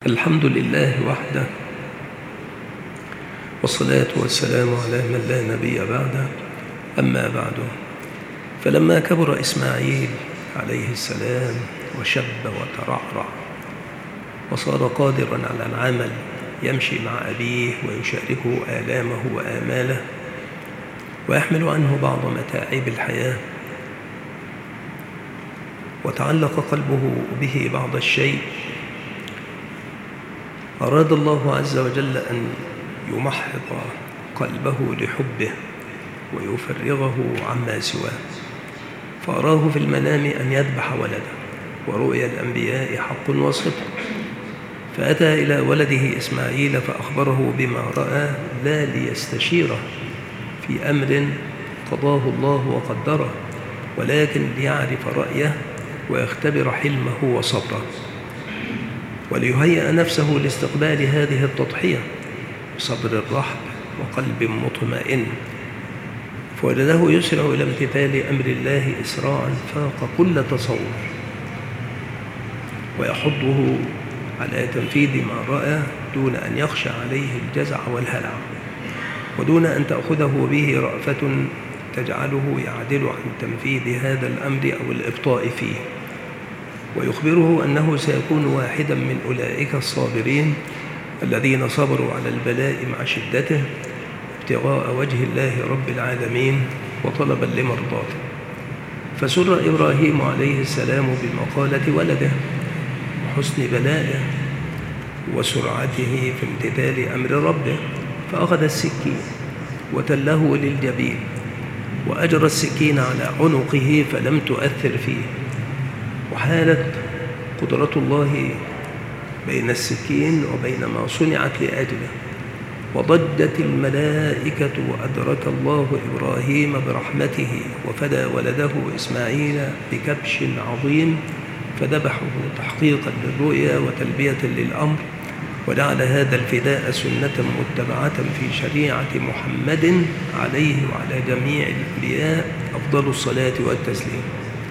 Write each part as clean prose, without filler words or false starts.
الحمد لله وحده، والصلاة والسلام على من لا نبي بعده. أما بعد، فلما كبر إسماعيل عليه السلام وشب وترعرع وصار قادرا على العمل، يمشي مع أبيه ويشاركه آلامه وآماله ويحمل عنه بعض متاعب الحياة، وتعلق قلبه به بعض الشيء، أراد الله عز وجل أن يمحض قلبه لحبه ويفرغه عما سواه، فأراه في المنام أن يذبح ولده، ورؤيا الأنبياء حق وصدق، فأتى إلى ولده إسماعيل فأخبره بما رأى، لا ليستشيره في أمر قضاه الله وقدره، ولكن ليعرف رأيه ويختبر حلمه وصبره، وليهيئ نفسه لاستقبال هذه التضحية بصبر الرحب وقلب مطمئن. فولده يسرع إلى امتثال أمر الله إسراعا فاق كل تصور، ويحضه على تنفيذ ما رأى دون أن يخشى عليه الجزع والهلع، ودون أن تأخذه به رأفة تجعله يعدل عن تنفيذ هذا الأمر أو الإبطاء فيه، ويخبره أنه سيكون واحدا من أولئك الصابرين الذين صبروا على البلاء مع شدته ابتغاء وجه الله رب العالمين وطلبا لمرضاته. فسر إبراهيم عليه السلام بمقالة ولده وحسن بلائه وسرعته في امتثال أمر ربه، فأخذ السكين وتله للجبين وأجرى السكين على عنقه فلم تؤثر فيه، وحالت قدرة الله بين السكين وبين ما صنعت لأجله، وضجت الملائكة وأدرك الله إبراهيم برحمته وفدى ولده إسماعيل بكبش عظيم فذبحه تحقيقا للرؤيا وتلبية للأمر، وجعل هذا الفداء سنة متبعة في شريعة محمد عليه وعلى جميع الأنبياء أفضل الصلاة والتسليم.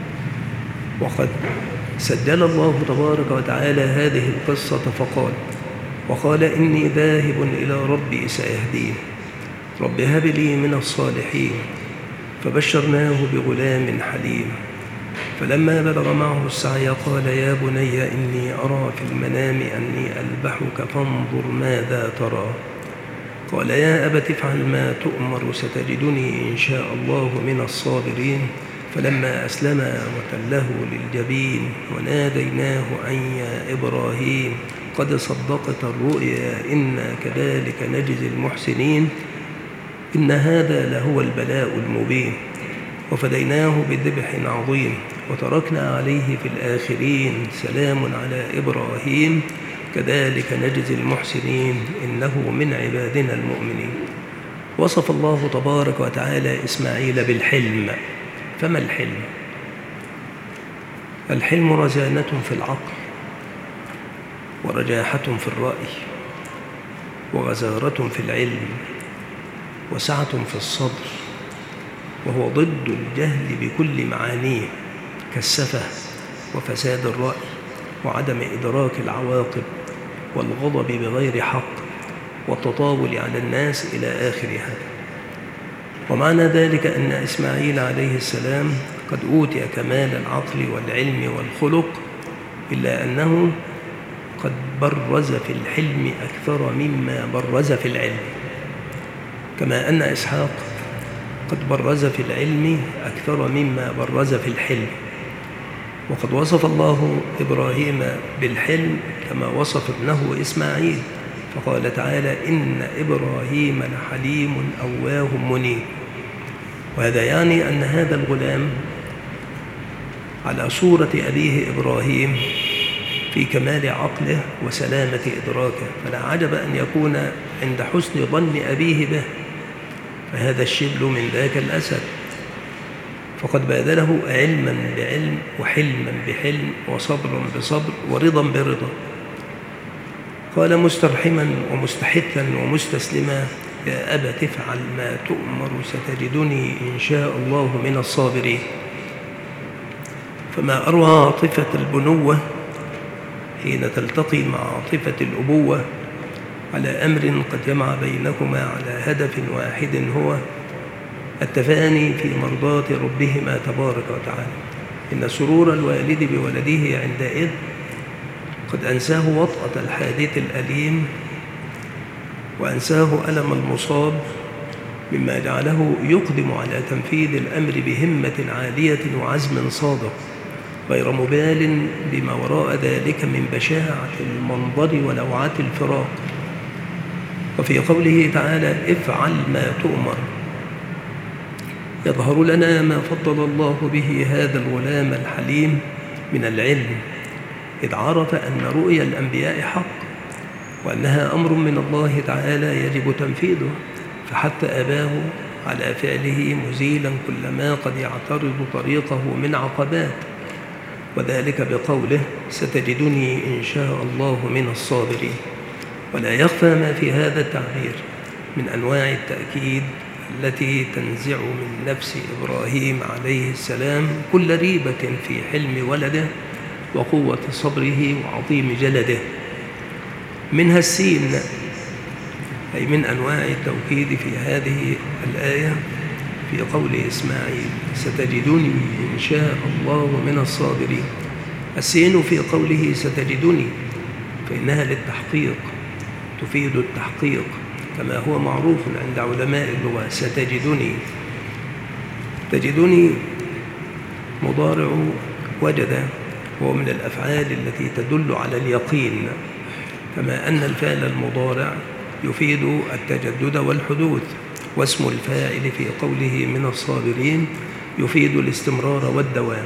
وقد سجل الله تبارك وتعالى هذه القصة وقال إني ذاهب إلى ربي سيهدين، رب هب لي من الصالحين، فبشرناه بغلام حليم. فلما بلغ معه السعي قال يا بني إني أرى في المنام أني أذبحك فانظر ماذا ترى، قال يا أبت افعل ما تؤمر ستجدني إن شاء الله من الصابرين. فلما أسلما وتله للجبين وناديناه أن يا إبراهيم قد صدقت الرؤيا إنا كذلك نجزي المحسنين إن هذا لهو البلاء المبين. وفديناه بذبح عظيم وتركنا عليه في الآخرين سلام على إبراهيم كذلك نجزي المحسنين إنه من عبادنا المؤمنين. وصف الله تبارك وتعالى إسماعيل بالحلم. فما الحلم؟ الحلم رزانة في العقل، ورجاحة في الرأي، وغزارة في العلم، وسعة في الصدر، وهو ضد الجهل بكل معانيه كالسفه وفساد الرأي وعدم إدراك العواقب والغضب بغير حق والتطاول على الناس إلى آخر هذا. ومعنى ذلك أن إسماعيل عليه السلام قد أوتي كمال العقل والعلم والخلق، إلا أنه قد برز في الحلم أكثر مما برز في العلم، كما أن إسحاق قد برز في العلم أكثر مما برز في الحلم. وقد وصف الله إبراهيم بالحلم كما وصف ابنه إسماعيل، فقال تعالى إن إبراهيم لحليم أواه منيب. وهذا يعني أن هذا الغلام على صورة أبيه إبراهيم في كمال عقله وسلامة إدراكه، فلا عجب أن يكون عند حسن ظن أبيه به، فهذا الشبل من ذاك الأسد، فقد باذله علما بعلم وحلما بحلم وصبرا بصبر ورضا برضا. قال مسترحما ومستحثا ومستسلما يا أبت افعل ما تؤمر ستجدني إن شاء الله من الصابرين. فما أروع عاطفة البنوة حين تلتقي مع عاطفة الأبوة على أمر قد جمع بينكما على هدف واحد هو التفاني في مرضاة ربهما تبارك وتعالى. إن سرور الوالد بولده عندئذ قد أنساه وطأة الحادث الأليم، وأنساه ألم المصاب، مما جعله يقدم على تنفيذ الأمر بهمة عالية وعزم صادق، غير مبال بما وراء ذلك من بشاعة المنظر ولوعة الفراق. وفي قوله تعالى: افعل ما تؤمر، يظهر لنا ما فضل الله به هذا الغلام الحليم من العلم، إذ عرف أن رؤيا الأنبياء حق، وأنها أمر من الله تعالى يجب تنفيذه، فحتى أباه على فعله مزيلا كل ما قد يعترض طريقه من عقبات، وذلك بقوله: ستجدني إن شاء الله من الصابرين. ولا يخفى ما في هذا التعبير من أنواع التأكيد التي تنزع من نفس إبراهيم عليه السلام كل ريبة في حلم ولده وقوة صبره وعظيم جلده. منها السين، أي من أنواع التوكيد في هذه الآية في قول إسماعيل: ستجدني إن شاء الله من الصابرين. السين في قوله ستجدني فإنها للتحقيق، تفيد التحقيق كما هو معروف عند علماء اللغة. ستجدني، تجدني مضارع وجد، هو من الأفعال التي تدل على اليقين، كما أن الفعل المضارع يفيد التجدد والحدوث، واسم الفاعل في قوله من الصابرين يفيد الاستمرار والدوام.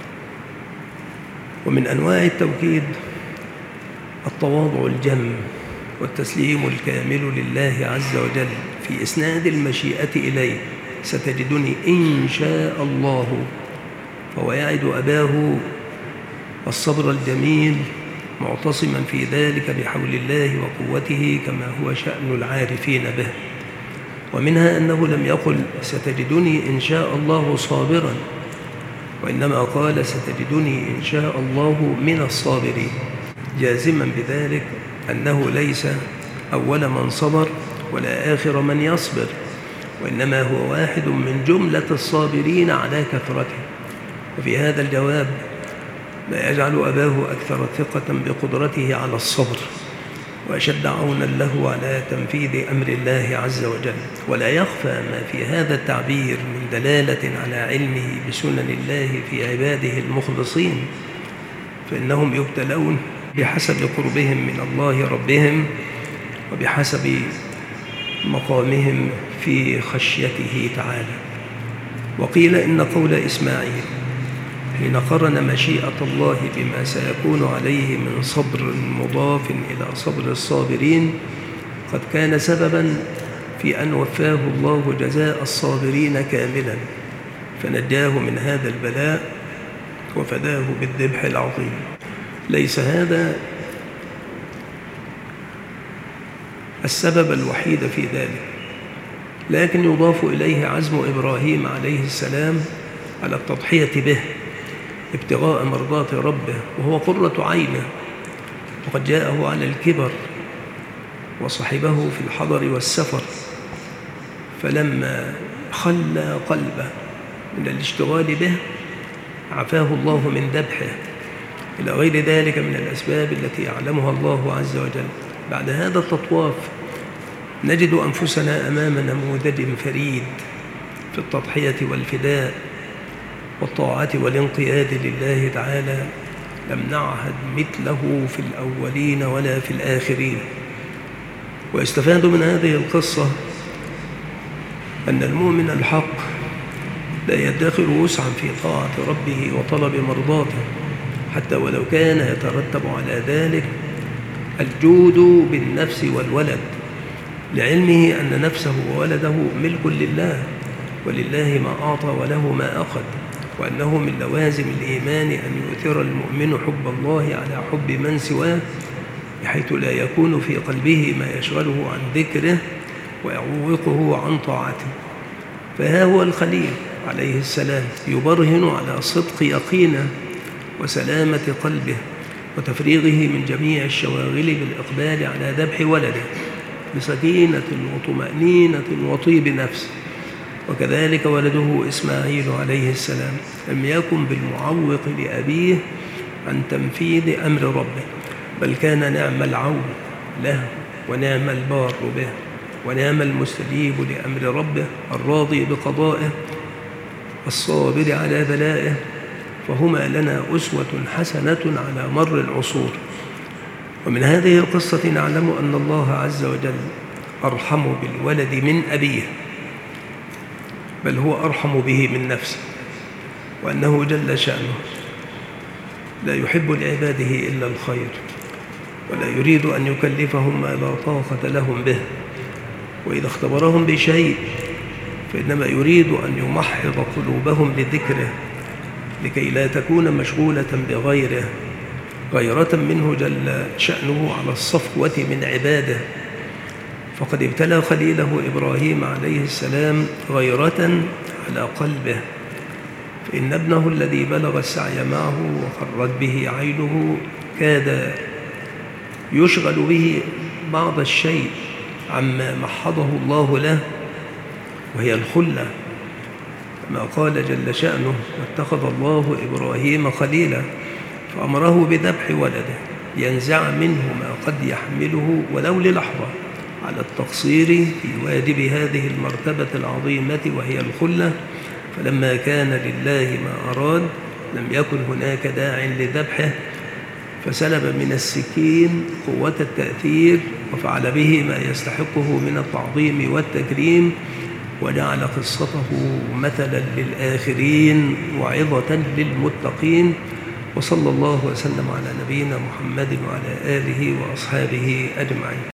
ومن أنواع التوكيد التواضع الجم والتسليم الكامل لله عز وجل في إسناد المشيئة إليه: ستجدني إن شاء الله. فهو يعد أباه الصبر الجميل معتصما في ذلك بحول الله وقوته، كما هو شأن العارفين به. ومنها أنه لم يقل ستجدني إن شاء الله صابرا، وإنما قال ستجدني إن شاء الله من الصابرين، جازما بذلك أنه ليس أول من صبر ولا آخر من يصبر، وإنما هو واحد من جملة الصابرين على كثرته. وفي هذا الجواب ما يجعل أباه أكثر ثقة بقدرته على الصبر وأشد عونا له على تنفيذ أمر الله عز وجل. ولا يخفى ما في هذا التعبير من دلالة على علمه بسنن الله في عباده المخلصين، فإنهم يبتلون بحسب قربهم من الله ربهم وبحسب مقامهم في خشيته تعالى. وقيل إن قول إسماعيل حين قرن مشيئة الله بما سيكون عليه من صبر مضاف إلى صبر الصابرين قد كان سببا في أن وفاه الله جزاء الصابرين كاملا، فنجاه من هذا البلاء وفداه بالذبح العظيم. ليس هذا السبب الوحيد في ذلك، لكن يضاف إليه عزم إبراهيم عليه السلام على التضحية به ابتغاء مرضات ربه، وهو قرة عينه، وقد جاءه على الكبر وصحبه في الحضر والسفر، فلما خلى قلبه من الاشتغال به عفاه الله من ذبحه، إلى غير ذلك من الأسباب التي يعلمها الله عز وجل. بعد هذا التطواف نجد أنفسنا أمام نموذج فريد في التضحية والفداء والطاعة والانقياد لله تعالى، لم نعهد مثله في الأولين ولا في الآخرين. ويستفاد من هذه القصة أن المؤمن الحق لا يدخر وسعا في طاعة ربه وطلب مرضاته، حتى ولو كان يترتب على ذلك الجود بالنفس والولد، لعلمه أن نفسه وولده ملك لله، ولله ما أعطى وله ما أخذ، وأنه من لوازم الإيمان أن يؤثر المؤمن حب الله على حب من سواه، بحيث لا يكون في قلبه ما يشغله عن ذكره ويعوقه عن طاعته. فها هو الخليل عليه السلام يبرهن على صدق يقينه وسلامة قلبه وتفريغه من جميع الشواغل بالإقبال على ذبح ولده بسكينة وطمأنينة وطيب نفس. وكذلك ولده إسماعيل عليه السلام لم يكن بالمعوق لأبيه عن تنفيذ أمر ربه، بل كان نعم العون له ونعم البار به ونعم المستجيب لأمر ربه الراضي بقضائه الصابر على بلائه، فهما لنا أسوة حسنة على مر العصور. ومن هذه القصة نعلم أن الله عز وجل أرحم بالولد من أبيه، بل هو أرحم به من نفسه، وأنه جل شأنه لا يحب لعباده إلا الخير، ولا يريد أن يكلفهم ما لا طاقة لهم به، وإذا اختبرهم بشيء فإنما يريد أن يمحض قلوبهم لذكره لكي لا تكون مشغولة بغيره، غيرة منه جل شأنه على الصفوة من عباده. فقد ابتلى خليله إبراهيم عليه السلام غيرة على قلبه، فإن ابنه الذي بلغ السعي معه وخرت به عينه كاد يشغل به بعض الشيء عما محضه الله له، وهي الخلة، كما قال جل شأنه: واتخذ الله إبراهيم خليلا، فأمره بذبح ولده ينزع منه ما قد يحمله ولو للحظة على التقصير في واجب هذه المرتبة العظيمة وهي الخلة. فلما كان لله ما أراد لم يكن هناك داع لذبحه، فسلب من السكين قوة التأثير وفعل به ما يستحقه من التعظيم والتكريم، وجعل قصته مثلا للآخرين وعظة للمتقين. وصلى الله وسلم على نبينا محمد وعلى آله وأصحابه أجمعين.